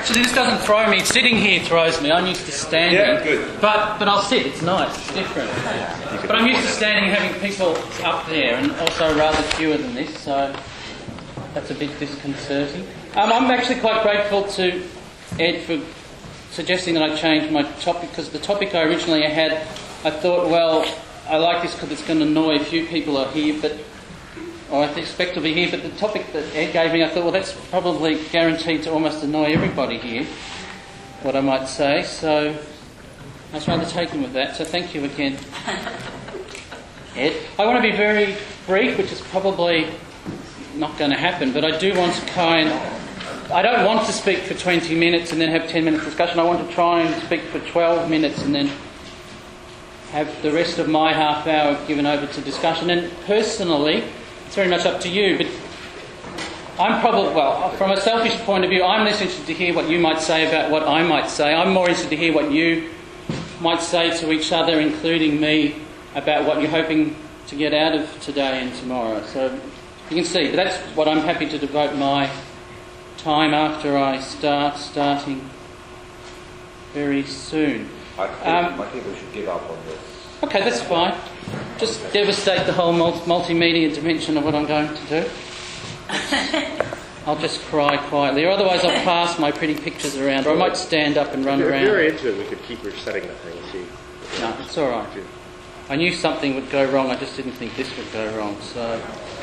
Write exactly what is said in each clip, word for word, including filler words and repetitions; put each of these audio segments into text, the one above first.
Actually, this doesn't throw me. Sitting here throws me. I'm used to standing. Yeah, good. But but I'll sit. It's nice. It's different. But I'm used to standing and having people up there, and also rather fewer than this, so that's a bit disconcerting. Um, I'm actually quite grateful to Ed for suggesting that I change my topic, because the topic I originally had, I thought, well, I like this because it's going to annoy a few people are here, but or I expect to be here, but the topic that Ed gave me, I thought, well, that's probably guaranteed to almost annoy everybody here, what I might say, so I was rather taken with that, so thank you again, Ed. I want to be very brief, which is probably not going to happen, but I do want to kind I don't want to speak for twenty minutes and then have ten minutes discussion. I want to try and speak for twelve minutes and then have the rest of my half hour given over to discussion. And personally, it's very much up to you, but I'm probably, well, from a selfish point of view, I'm less interested to hear what you might say about what I might say. I'm more interested to hear what you might say to each other, including me, about what you're hoping to get out of today and tomorrow. So you can see, but that's what I'm happy to devote my time after I start, starting very soon. I think, um, I think we should give up on this. Okay, that's fine. Just devastate the whole mul- multimedia dimension of what I'm going to do. I'll just cry quietly, or otherwise I'll pass my pretty pictures around, or I might stand up and run if around. If you're into it, we could keep resetting the thing. See. No, it's all right. I knew something would go wrong, I just didn't think this would go wrong, so...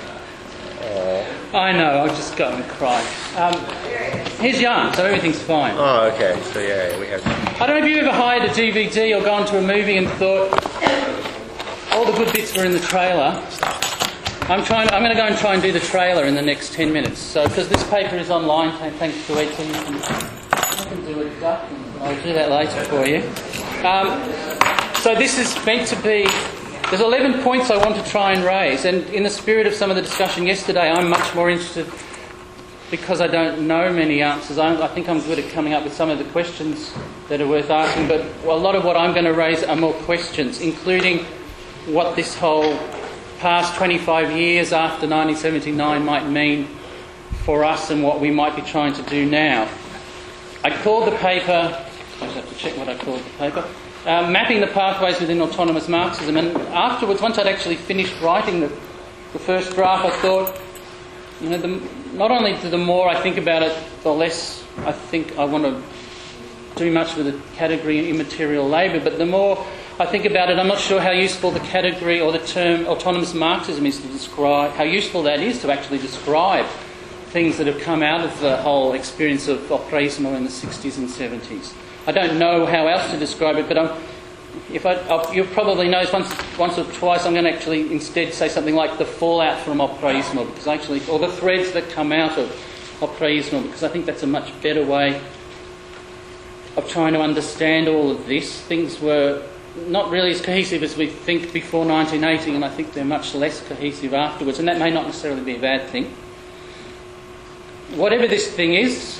Uh, I know, I'll just go and cry. Um, he's young, so everything's fine. Oh, okay. So yeah, we have. I don't know if you ever hired a D V D or gone to a movie and thought all the good bits were in the trailer. I'm trying. I'm going to go and try and do the trailer in the next ten minutes. So, because this paper is online, thanks to Ed, so you can, you can do it. I'll do that later for you. Um, so this is meant to be. There's eleven points I want to try and raise, and in the spirit of some of the discussion yesterday, I'm much more interested, because I don't know many answers. I, I think I'm good at coming up with some of the questions that are worth asking, but a lot of what I'm going to raise are more questions, including what this whole past twenty-five years after nineteen seventy-nine might mean for us and what we might be trying to do now. I called the paper, I just have to check what I called the paper, Uh, mapping the pathways within autonomous Marxism, and afterwards, once I'd actually finished writing the, the first draft, I thought, you know, the, not only do the more I think about it, the less I think I want to do much with the category immaterial labour, but the more I think about it, I'm not sure how useful the category or the term autonomous Marxism is to describe, how useful that is to actually describe things that have come out of the whole experience of operaismo in the sixties and seventies. I don't know how else to describe it, but I'm, if I, I'll, you'll probably notice once, once or twice I'm going to actually instead say something like the fallout from operaismo, because actually, or the threads that come out of operaismo, because I think that's a much better way of trying to understand all of this. Things were not really as cohesive as we think before nineteen eighty, and I think they're much less cohesive afterwards, and that may not necessarily be a bad thing. Whatever this thing is,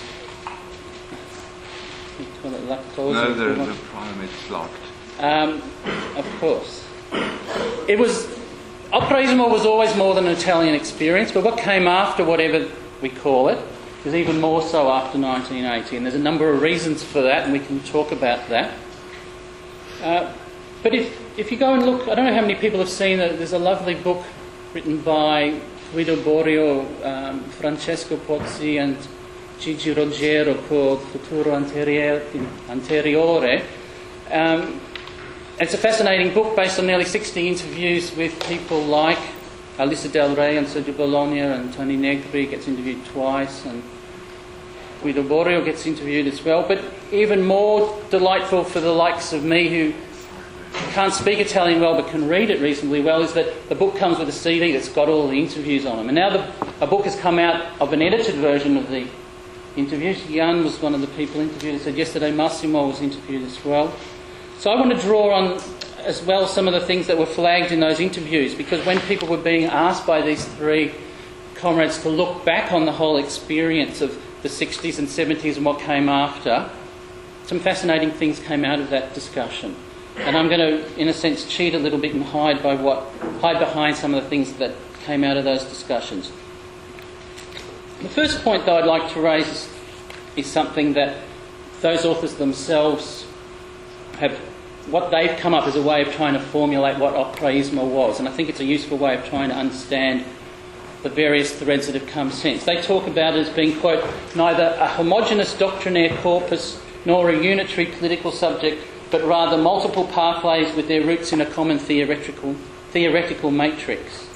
no, there's a problem, it's locked. Um, of course. It was, operaismo was always more than an Italian experience, but what came after whatever we call it was even more so after nineteen eighty, and there's a number of reasons for that, and we can talk about that. Uh, but if, if you go and look, I don't know how many people have seen it, there's a lovely book written by Guido Borio, um, Francesco Pozzi and Gigi Rogero called Futuro Anteriore. Um, it's a fascinating book based on nearly sixty interviews with people like Alissa Del Rey and Sergio Bologna, and Tony Negri gets interviewed twice, and Guido Borio gets interviewed as well. But even more delightful for the likes of me who can't speak Italian well but can read it reasonably well is that the book comes with a C D that's got all the interviews on them. And now the, a book has come out of an edited version of the interviews. Jan was one of the people interviewed. He said yesterday Massimo was interviewed as well. So I want to draw on as well some of the things that were flagged in those interviews, because when people were being asked by these three comrades to look back on the whole experience of the sixties and seventies and what came after, some fascinating things came out of that discussion. And I'm going to, in a sense, cheat a little bit and hide by what hide behind some of the things that came out of those discussions. The first point that I'd like to raise is something that those authors themselves have, what they've come up as a way of trying to formulate what operaismo was, and I think it's a useful way of trying to understand the various threads that have come since. They talk about it as being, quote, neither a homogeneous doctrinaire corpus nor a unitary political subject, but rather multiple pathways with their roots in a common theoretical, theoretical matrix.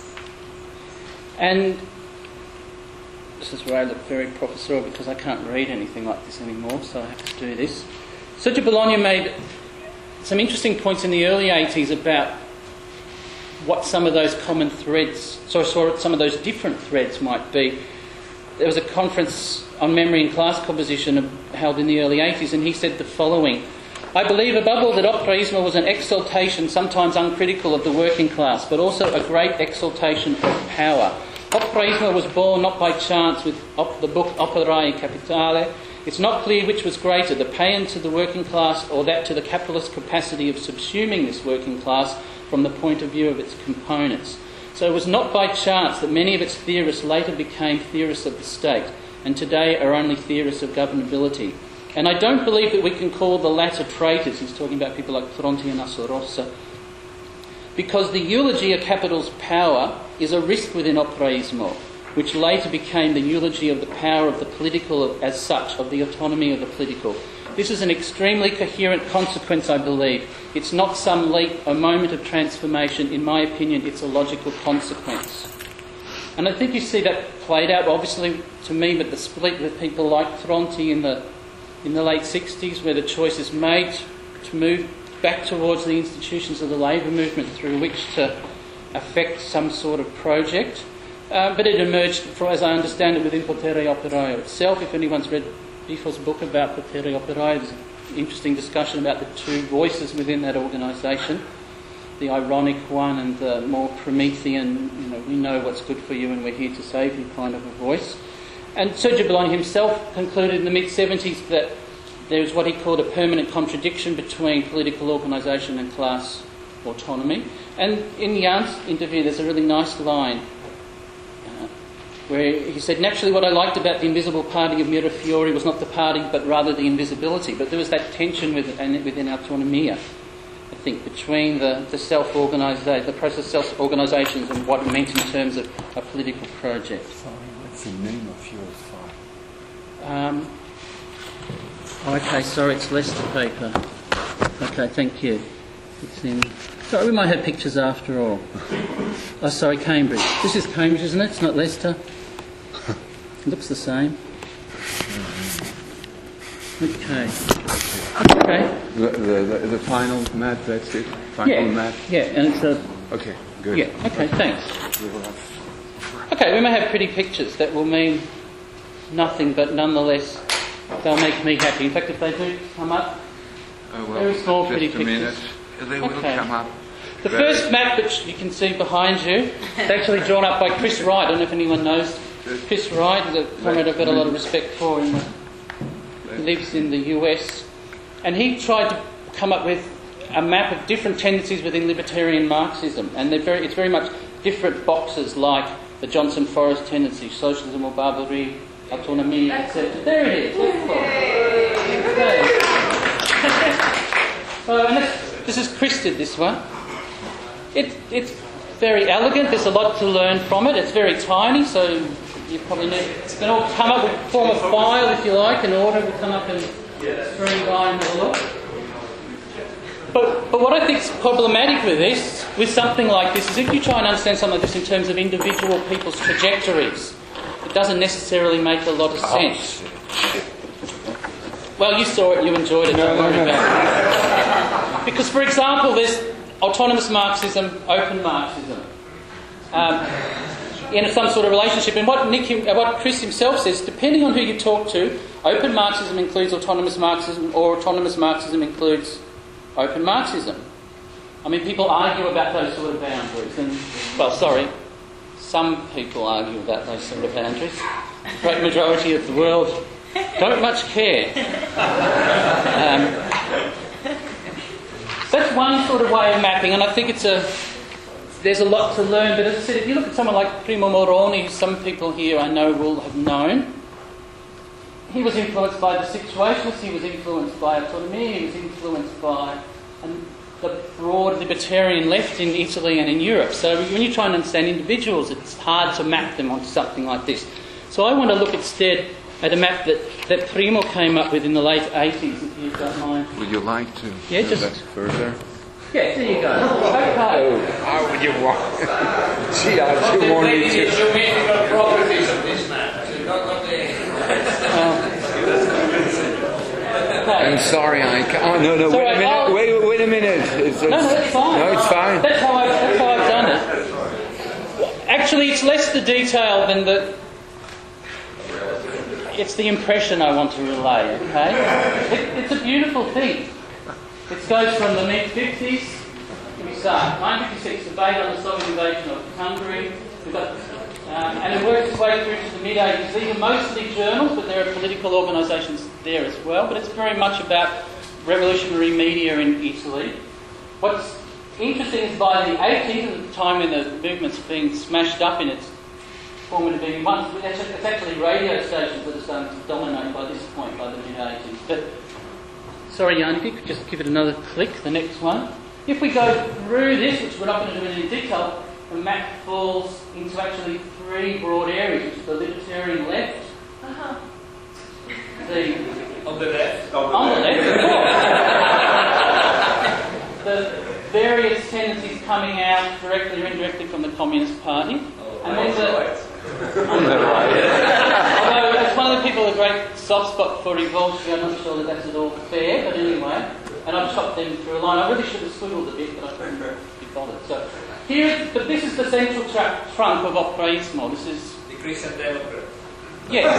And this is where I look very professorial because I can't read anything like this anymore, so I have to do this. Sergio Bologna made some interesting points in the early eighties about what some of those common threads, so, so some of those different threads might be. There was a conference on memory and class composition held in the early eighties, and he said the following: I believe above all that operaismo was an exaltation, sometimes uncritical, of the working class, but also a great exaltation of power. Operaismo was born not by chance with op- the book Operae Capitale. It's not clear which was greater, the paean to the working class or that to the capitalist capacity of subsuming this working class from the point of view of its components. So it was not by chance that many of its theorists later became theorists of the state, and today are only theorists of governability. And I don't believe that we can call the latter traitors, he's talking about people like Tronti and Assorosa, because the eulogy of capital's power is a risk within operaismo, which later became the eulogy of the power of the political as such, of the autonomy of the political. This is an extremely coherent consequence, I believe. It's not some leap, a moment of transformation. In my opinion, it's a logical consequence. And I think you see that played out, obviously, to me, but the split with people like Tronti in the in the late sixties, where the choice is made to move back towards the institutions of the labour movement through which to affect some sort of project. Uh, but it emerged, for, as I understand it, within Potere Operaio itself. If anyone's read Bifo's book about Potere Operaio, there's an interesting discussion about the two voices within that organisation, the ironic one and the more Promethean, you know, we know what's good for you and we're here to save you kind of a voice. And Sergio Bologna himself concluded in the mid-seventies that there was what he called a permanent contradiction between political organisation and class autonomy. And in Jan's interview, there's a really nice line where he said, naturally what I liked about the invisible party of Mirafiori was not the party but rather the invisibility. But there was that tension within, within autonomia, I think, between the, the self-organisation, the process of self-organisations and what it meant in terms of a political project. Sorry, what's the name of your file? Um, okay, sorry, it's Leicester paper. Okay, thank you. It's in... Sorry, we might have pictures after all. Oh, sorry, Cambridge. This is Cambridge, isn't it? It's not Leicester. It looks the same. Okay. Okay. The, the, the, the final map, that's it? Final yeah. map? Yeah, and it's a... Okay, good. Yeah, okay, thanks. Okay, we may have pretty pictures that will mean nothing, but nonetheless they'll make me happy. In fact, if they do come up, Uh, well, very small, just pretty a pictures. minute. They will Okay. come up. The Very- first map that you can see behind you is actually drawn up by Chris Wright. I don't know if anyone knows Chris Wright, is a comrade I've got a lot of respect for. In the, he lives in the U S. And he tried to come up with a map of different tendencies within libertarian Marxism. And they're very, it's very much different boxes like the Johnson Forrest tendency, socialism or barbarie, autonomy, et cetera. There it is. Okay. So, and this, this is Chris did this one. It, it's very elegant. There's a lot to learn from it. It's very tiny, so you probably need. It's going to all come up with form a file if you like, in order to come up and streamline the look. But, but what I think is problematic with this, with something like this, is if you try and understand something like this in terms of individual people's trajectories, it doesn't necessarily make a lot of sense. Well, you saw it, you enjoyed it, don't worry about it. Because, for example, there's autonomous Marxism, open Marxism, um, in some sort of relationship. And what Nick, what Chris himself says, depending on who you talk to, open Marxism includes autonomous Marxism, or autonomous Marxism includes open Marxism. I mean, people argue about those sort of boundaries. And, well, sorry, some people argue about those sort of boundaries. The great majority of the world don't much care. Um, that's one sort of way of mapping, and I think it's a there's a lot to learn. But as I said, if you look at someone like Primo Moroni, who some people here I know will have known, he was influenced by the Situationists, he was influenced by autonomy, he was influenced by um, the broad libertarian left in Italy and in Europe. So when you try and understand individuals, it's hard to map them onto something like this. So I want to look instead at a map that, that Primo came up with in the late eighties, if you don't mind. Would you like to Yeah, move just- that further? Yeah, there you go. Okay. How would you want? Gee, how do you want me to? geometrical properties of this map. So not got the... I'm sorry, I can't. Oh, no, no, It's all wait a right, minute. I'll- Wait, wait a minute. It's, No, no, that's fine. No, it's fine. That's how, I, that's how I've done it. Actually, it's less the detail than the... It's the impression I want to relay, okay? It, it's a beautiful thing. It goes from the mid-fifties, we start, nineteen fifty-six, debate on the Soviet invasion of Hungary. We've got, um, and it works its way through to the mid-eighties. These are mostly journals, but there are political organisations there as well. But it's very much about revolutionary media in Italy. What's interesting is by the eighties, at the time when the movement's being smashed up in its formative being once, it's actually radio stations that are starting to dominate by this point, by the mid-eighties. But sorry, Jan, if you could just give it another click, the next one. If we go through this, which we're not going to do in any detail, the map falls into actually three broad areas, which is the libertarian left, Uh-huh. the On the left. on the left, of course, the various tendencies coming out directly or indirectly from the Communist Party, and then the although as one of the people with a great soft spot for Revolsky, I'm not sure that that's at all fair, but anyway, and I've chopped them through a line. I really should have squiggled a bit, but I couldn't be bothered. So here, but this is the central tra- trunk of Operaismo. This is The Christian Democrat. yes.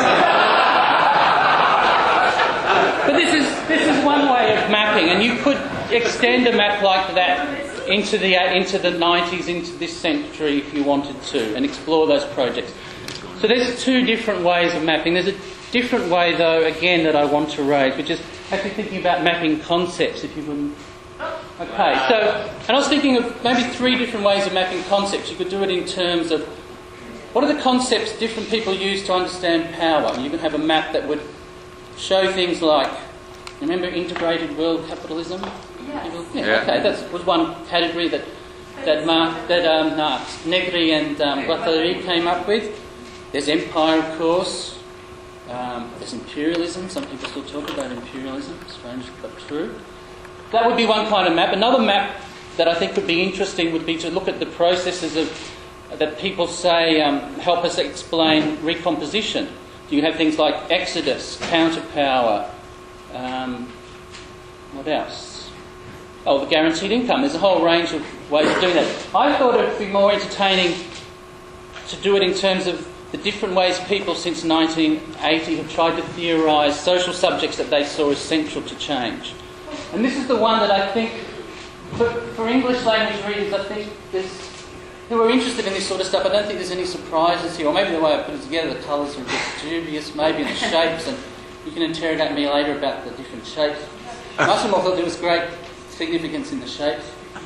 But this is this is one way of mapping, and you could extend a map like that into the into the nineties, into this century, if you wanted to, and explore those projects. So there's two different ways of mapping. There's a different way, though, again, that I want to raise, which is actually thinking about mapping concepts, if you wouldn't. Okay, so, and I was thinking of maybe three different ways of mapping concepts. You could do it in terms of what are the concepts different people use to understand power. You could have a map that would show things like, remember integrated world capitalism? Yes. Yeah, Yeah. okay, that was one category that that Mark, that um, no, Negri and um, Guattari came up with. There's empire, of course. Um, there's imperialism. Some people still talk about imperialism, strange but true. That would be one kind of map. Another map that I think would be interesting would be to look at the processes of that people say um, help us explain recomposition. You have things like exodus, counterpower. Um, what else? Oh, the guaranteed income. There's a whole range of ways of doing that. I thought it would be more entertaining to do it in terms of the different ways people since nineteen eighty have tried to theorise social subjects that they saw as central to change. And this is the one that I think, for, for English language readers, I think there's, who are interested in this sort of stuff, I don't think there's any surprises here. Or maybe the way I put it together, the colours are a bit dubious, maybe the shapes, and you can interrogate me later about the different shapes. Massimo thought there was great significance in the shapes.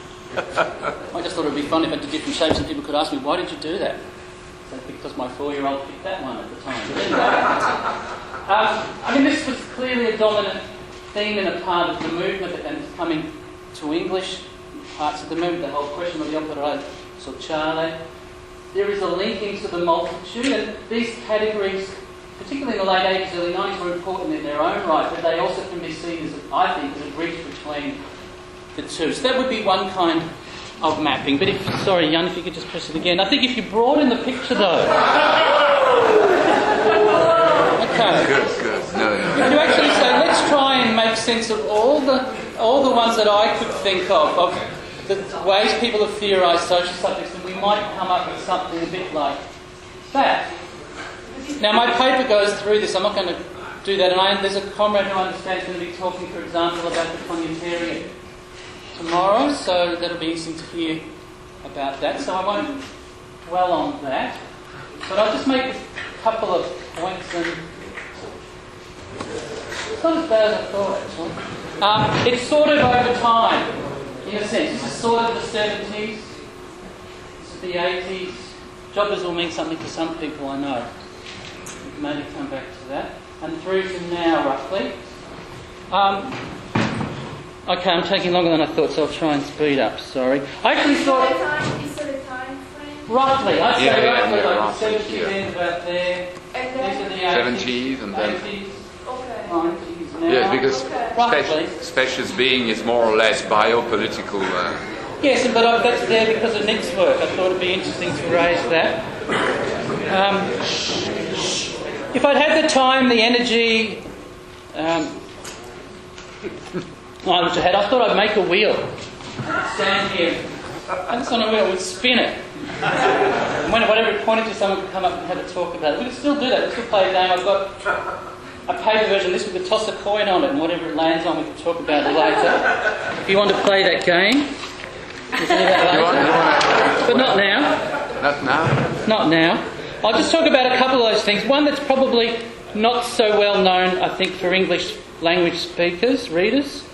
I just thought it would be fun if I did different shapes and people could ask me, why did you do that? So because my four-year-old picked that one at the time. But anyway, um, I mean, this was clearly a dominant theme and a part of the movement, and it's coming to English parts of the movement, the whole question of the opera sociale. There is a linking to the multitude, and these categories, particularly in the late eighties, early nineties, were important in their own right, but they also can be seen as, I think, as a bridge between the two. So that would be one kind of mapping. But if, sorry, Jan, if you could just press it again. I think if you broaden the picture, though. Okay. Good, good. No, no. If you actually say, let's try and make sense of all the all the ones that I could think of, of the ways people have theorised social subjects, and we might come up with something a bit like that. Now, my paper goes through this. I'm not going to do that. And I, there's a comrade who I understand is going to be talking, for example, about the communitarian tomorrow, so that'll be interesting to hear about that. So I won't dwell on that. But I'll just make a couple of points, and it's not as bad as I thought, actually. Um, it's sort of over time, in a sense. This is sort of the seventies, this is the eighties. Jobbers will mean something to some people, I know. We can maybe come back to that. and through to now, roughly. Um, okay, I'm taking longer than I thought, so I'll try and speed up, sorry. I actually Is there a thought, time, is there a time frame? roughly, I'd say Yeah, yeah, roughly yeah, like roughly, the seventies yeah. ends about there, And these are then, the seventies and then- eighties, okay. nineties now. Yes, because Okay. Roughly. speci- specious being is more or less biopolitical. Uh, Yes, but I, that's there because of Nick's work. I thought it'd be interesting to raise that. Um, if I'd had the time, the energy, um, I which I had, I thought I'd make a wheel. Stand here, and this on a wheel would spin it. And when whatever it pointed to, someone could come up and have a talk about it. We could still do that. We could still play a game. I've got a paper version of this. We could toss a coin on it, and whatever it lands on, we could talk about it later. If you want to play that game. We'll do that you want, later. you want But not now. not now? Not now. I'll just talk about a couple of those things. One that's probably not so well known, I think, for English language speakers, readers.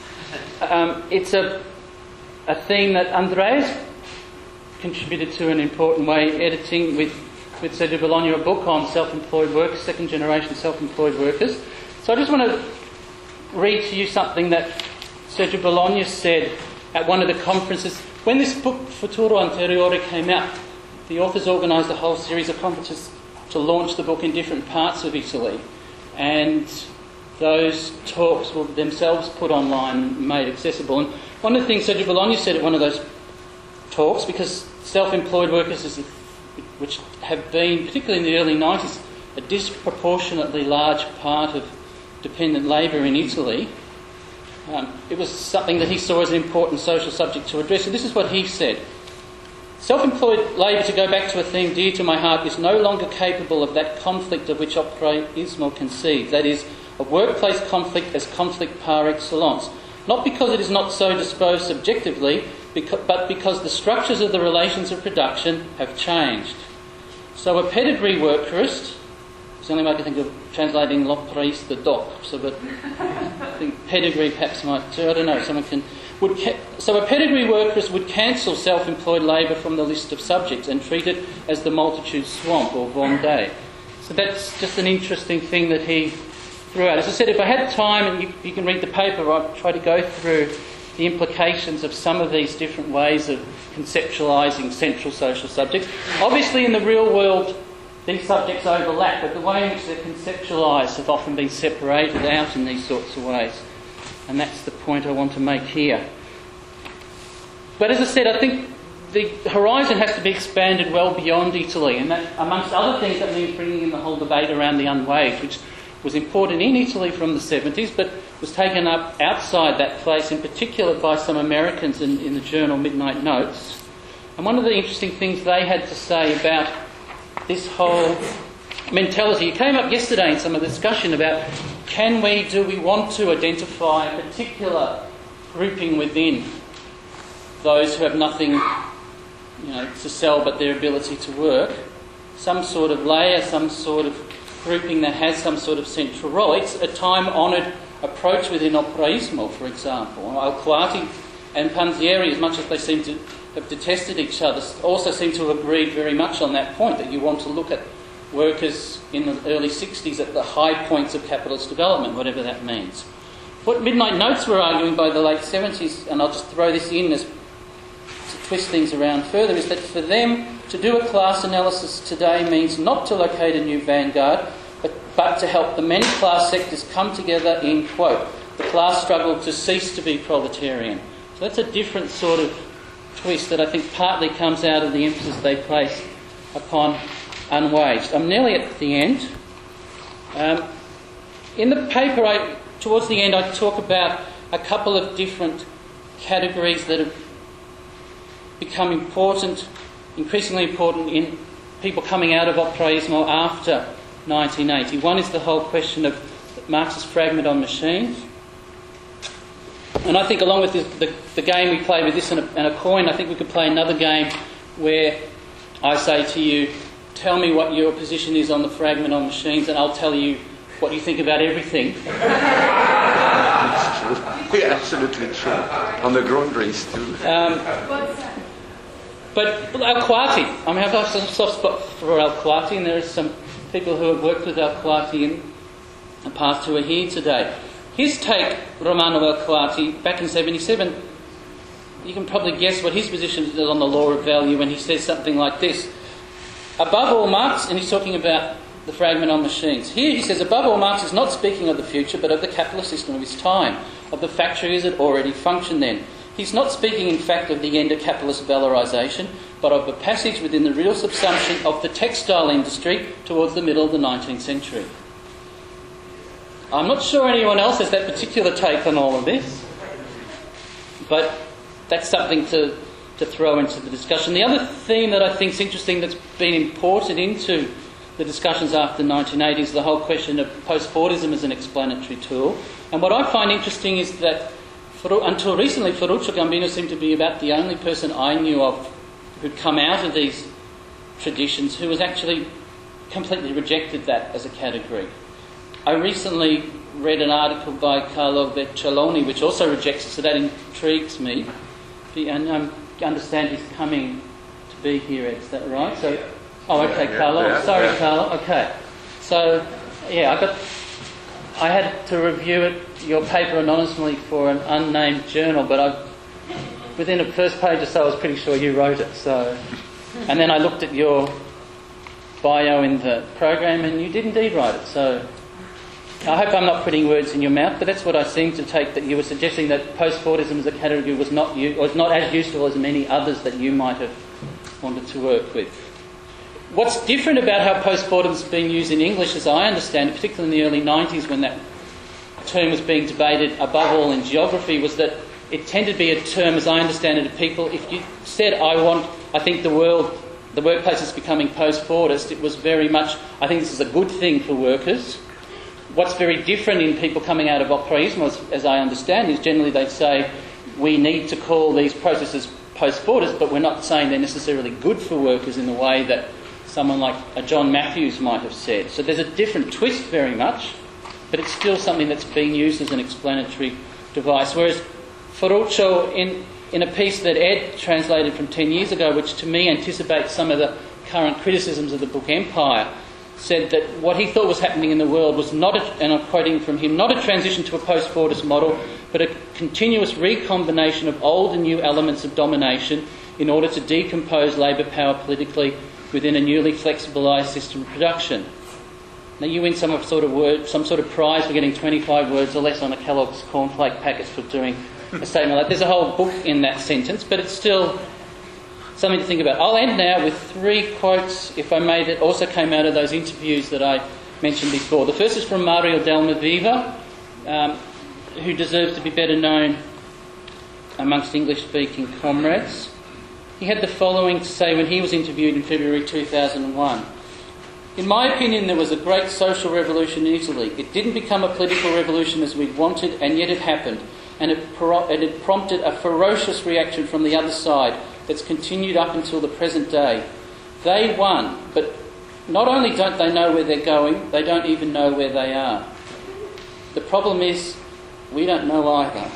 Um, it's a, a theme that Andreas contributed to in an important way, editing with, with Sergio Bologna a book on self-employed workers, second generation self-employed workers. So I just want to read to you something that Sergio Bologna said at one of the conferences. When this book, Futuro Anteriore, came out, the authors organised a whole series of conferences to launch the book in different parts of Italy. And those talks were themselves put online and made accessible. And one of the things Sergio Bologna said at one of those talks, because self-employed workers, is a, which have been, particularly in the early nineties, a disproportionately large part of dependent labour in Italy, Um, it was something that he saw as an important social subject to address. So this is what he said. Self-employed labour, to go back to a theme dear to my heart, is no longer capable of that conflict of which operaismo conceived, that is, of workplace conflict as conflict par excellence. Not because it is not so disposed subjectively, but because the structures of the relations of production have changed. So a pedigree workerist, it's the only way I can think of translating l'operaiste doc, so but I think pedigree perhaps might, I don't know, someone can, would ca- so a pedigree workerist would cancel self-employed labour from the list of subjects and treat it as the multitude's swamp or Vendée. So that's just an interesting thing that he threw out. As I said, if I had time, and you, you can read the paper, I'll try to go through the implications of some of these different ways of conceptualising central social subjects. Obviously in the real world, these subjects overlap, but the way in which they're conceptualised have often been separated out in these sorts of ways. And that's the point I want to make here. But as I said, I think the horizon has to be expanded well beyond Italy, and that, amongst other things, that means bringing in the whole debate around the unwaged, which was important in Italy from the seventies, but was taken up outside that place, in particular by some Americans in, in the journal Midnight Notes. And one of the interesting things they had to say about this whole mentality, it came up yesterday in some of the discussion about, can we, do we want to identify a particular grouping within those who have nothing, you know, to sell but their ability to work, some sort of layer, some sort of grouping that has some sort of central role. It's a time-honoured approach within operaismo, for example. Alquati and Panzieri, as much as they seem to have detested each other, also seem to have agreed very much on that point, that you want to look at workers in the early sixties at the high points of capitalist development, whatever that means. What Midnight Notes were arguing by the late seventies, and I'll just throw this in as to twist things around further, is that for them to do a class analysis today means not to locate a new vanguard, but, but to help the many class sectors come together in, quote, the class struggle to cease to be proletarian. So that's a different sort of twist that I think partly comes out of the emphasis they place upon unwaged. I'm nearly at the end. Um, in the paper, I, towards the end, I talk about a couple of different categories that have become important, increasingly important in people coming out of operaismo after nineteen eighty. One is the whole question of Marxist fragment on machines. And I think along with the, the, the game we play with this and a, and a coin, I think we could play another game where I say to you, tell me what your position is on the fragment on machines, and I'll tell you what you think about everything. It's true. Yeah, absolutely true. On the Grundrisse too. Um, What's that? but Alquati, I mean, I've got a soft spot for Alquati, and there are some people who have worked with Alquati in the past who are here today. His take, Romano Elcoati, back in seventy-seven, you can probably guess what his position is on the law of value when he says something like this. Above all, Marx, and he's talking about the fragment on machines. Here he says, above all, Marx is not speaking of the future, but of the capitalist system of his time, of the factories that already function then. He's not speaking, in fact, of the end of capitalist valorisation, but of a passage within the real subsumption of the textile industry towards the middle of the nineteenth century. I'm not sure anyone else has that particular take on all of this, but that's something to, to throw into the discussion. The other theme that I think is interesting that's been imported into the discussions after the nineteen eighties is the whole question of post-Fordism as an explanatory tool. And what I find interesting is that for, until recently, Ferruccio Gambino seemed to be about the only person I knew of who'd come out of these traditions who has actually completely rejected that as a category. I recently read an article by Carlo Vecchialoni which also rejects it, so that intrigues me. And I um, understand he's coming to be here, Ed, is that right? So, oh, okay, Yeah, Carlo. yeah, Sorry, yeah. Carlo. Okay. So, yeah, I got. I had to review it, your paper anonymously for an unnamed journal, but I, within the first page or so, I was pretty sure you wrote it. So, and then I looked at your bio in the program, and you did indeed write it. So, I hope I'm not putting words in your mouth, but that's what I seem to take, that you were suggesting that post-Fordism as a category was not u- was not as useful as many others that you might have wanted to work with. What's different about how post-Fordism is being used in English, as I understand it, particularly in the early nineties when that term was being debated above all in geography, was that it tended to be a term, as I understand it, of people, if you said, I want, I think the world, the workplace is becoming post-Fordist, it was very much, I think this is a good thing for workers. What's very different in people coming out of operaismo, as, as I understand, is generally they say we need to call these processes post-Fordist, but we're not saying they're necessarily good for workers in the way that someone like a John Matthews might have said. So there's a different twist very much, but it's still something that's being used as an explanatory device. Whereas Ferruccio, in, in a piece that Ed translated from ten years ago, which to me anticipates some of the current criticisms of the book Empire, said that what he thought was happening in the world was not, a, and I'm quoting from him, not a transition to a post-Fordist model, but a continuous recombination of old and new elements of domination in order to decompose labour power politically within a newly flexibilised system of production. Now you win some sort of word, some sort of prize for getting twenty-five words or less on a Kellogg's cornflake packets for doing a statement like that. There's a whole book in that sentence, but it's still something to think about. I'll end now with three quotes, if I may, that also came out of those interviews that I mentioned before. The first is from Mario Dalmaviva, um, who deserves to be better known amongst English-speaking comrades. He had the following to say when he was interviewed in February two thousand one. In my opinion, there was a great social revolution in Italy. It didn't become a political revolution as we'd wanted, and yet it happened. And it, pro- and it prompted a ferocious reaction from the other side that's continued up until the present day. They won, but not only don't they know where they're going, they don't even know where they are. The problem is, we don't know either.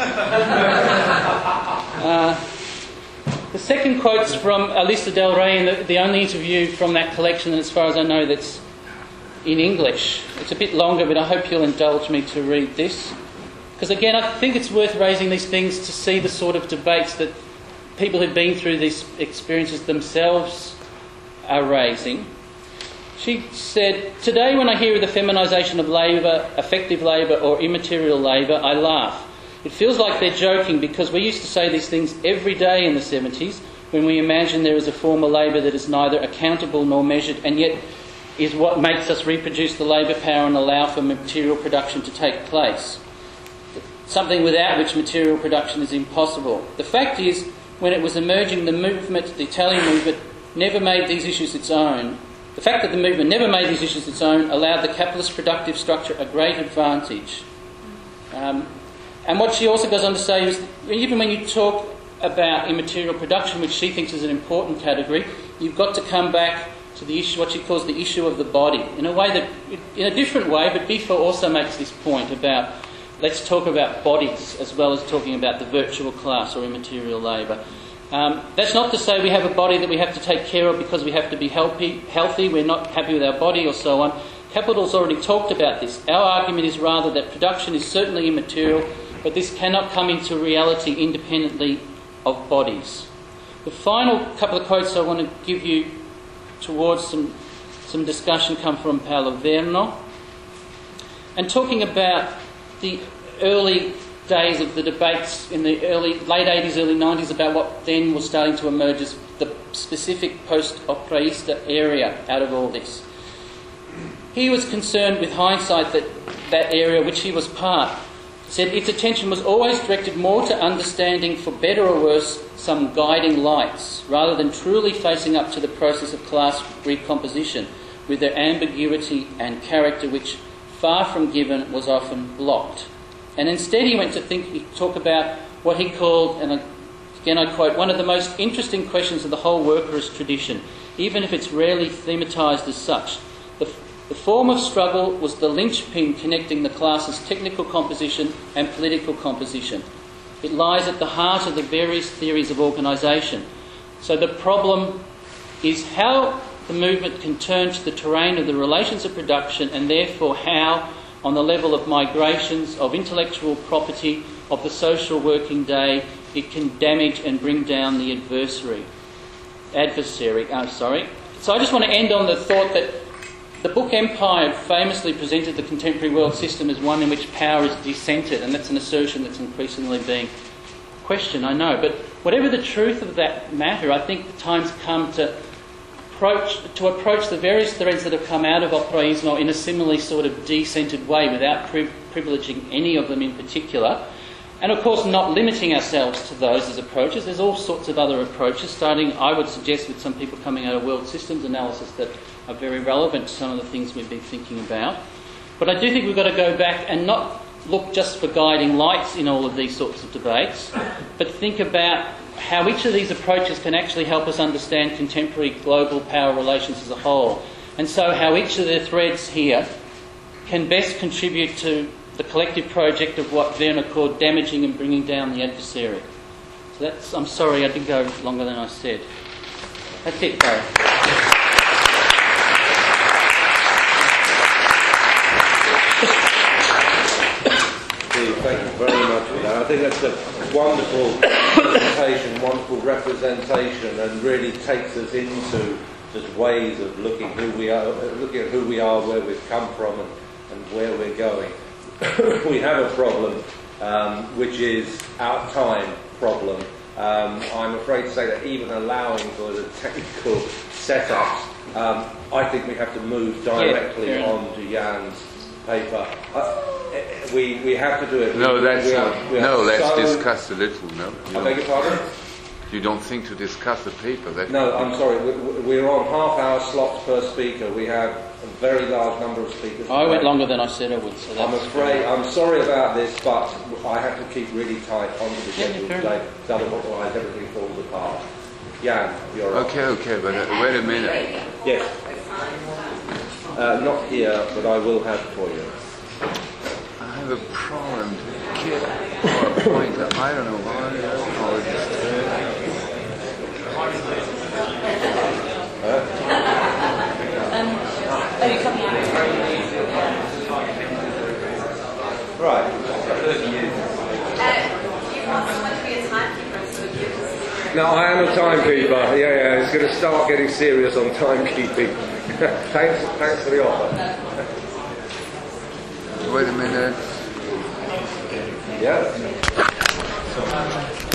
uh, the second quote's from Alisa Del Rey, and the, the only interview from that collection, and as far as I know, that's in English. It's a bit longer, but I hope you'll indulge me to read this. Because again, I think it's worth raising these things to see the sort of debates that people who've been through these experiences themselves are raising. She said, "Today when I hear of the feminisation of labour, effective labour or immaterial labour, I laugh. It feels like they're joking because we used to say these things every day in the seventies when we imagine there is a form of labour that is neither accountable nor measured and yet is what makes us reproduce the labour power and allow for material production to take place. Something without which material production is impossible. The fact is, when it was emerging, the movement, the Italian movement, never made these issues its own. The fact that the movement never made these issues its own allowed the capitalist productive structure a great advantage." Um, and what she also goes on to say is, even when you talk about immaterial production, which she thinks is an important category, you've got to come back to the issue, what she calls the issue of the body, in a way that, in a different way, but Bifo also makes this point about, let's talk about bodies as well as talking about the virtual class or immaterial labour. Um, that's not to say we have a body that we have to take care of because we have to be healthy, healthy, we're not happy with our body or so on. Capital's already talked about this. Our argument is rather that production is certainly immaterial, but this cannot come into reality independently of bodies. The final couple of quotes I want to give you towards some, some discussion come from Paolo Verno. And talking about the early days of the debates in the early late eighties, early nineties about what then was starting to emerge as the specific post-operaista area out of all this. He was concerned with hindsight that that area which he was part said its attention was always directed more to understanding, for better or worse, some guiding lights, rather than truly facing up to the process of class recomposition with their ambiguity and character which, far from given, was often blocked. And instead he went to think, talk about what he called, and again I quote, one of the most interesting questions of the whole workerist tradition, even if it's rarely thematised as such. The, the form of struggle was the linchpin connecting the class's technical composition and political composition. It lies at the heart of the various theories of organisation. So the problem is how the movement can turn to the terrain of the relations of production, and therefore how, on the level of migrations, of intellectual property, of the social working day, it can damage and bring down the adversary. Adversary, oh, sorry. So I just want to end on the thought that the book Empire famously presented the contemporary world system as one in which power is decentered, and that's an assertion that's increasingly being questioned, I know. But whatever the truth of that matter, I think the time's come to approach, to approach the various threads that have come out of operaismo in a similarly sort of decentered way, without pri- privileging any of them in particular. And of course not limiting ourselves to those as approaches. There's all sorts of other approaches, starting, I would suggest, with some people coming out of world systems analysis that are very relevant to some of the things we've been thinking about. But I do think we've got to go back and not look just for guiding lights in all of these sorts of debates, but think about how each of these approaches can actually help us understand contemporary global power relations as a whole. And so how each of the threads here can best contribute to the collective project of what Werner called damaging and bringing down the adversary. So that's, I'm sorry I did go longer than I said. That's it, Barry. Thank you very much for that. I think that's a wonderful presentation, wonderful representation, and really takes us into just ways of looking who we are, looking at who we are, where we've come from, and, and where we're going. We have a problem, um, which is our time problem. Um, I'm afraid to say that even allowing for the technical setups, um, I think we have to move directly yeah, on to Jan's paper. Uh, we we have to do it. No, we, that's we not. are, we No, are let's so, discuss a little. No, you I beg your pardon? You don't think to discuss the paper? That No, I'm sorry. We, we're on half-hour slots per speaker. We have a very large number of speakers. I went longer than I said I would. So that's I'm afraid. I'm sorry about this, but I have to keep really tight onto the schedule Yeah, today. Otherwise, everything falls apart. Jan, you're on. okay, okay, but uh, wait a minute. Yes. Uh, not here, but I will have for you. I have a problem to get or a pointer. I don't know why. Or just, Right. No, I am a timekeeper. Yeah, yeah. It's going to start getting serious on timekeeping. thanks, thanks for the offer. wait a minute. Yeah.